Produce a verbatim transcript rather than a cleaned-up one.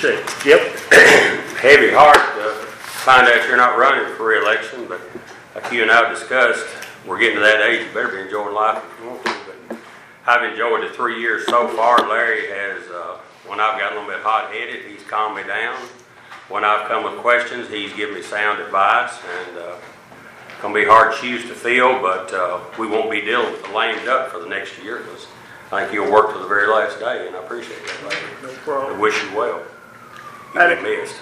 Appreciate it. Yep. Heavy heart to find out you're not running for re-election, but like you and I have discussed, we're getting to that age, you better be enjoying life if you want to. But I've enjoyed the three years so far. Larry has, uh, when I've got a little bit hot-headed, he's calmed me down. When I've come with questions, he's given me sound advice, and uh, it's going to be hard shoes to fill, but uh, we won't be dealing with the lame duck for the next year. Because I think you'll work to the very last day, and I appreciate that, Larry. No problem. I wish you well. You'll be missed.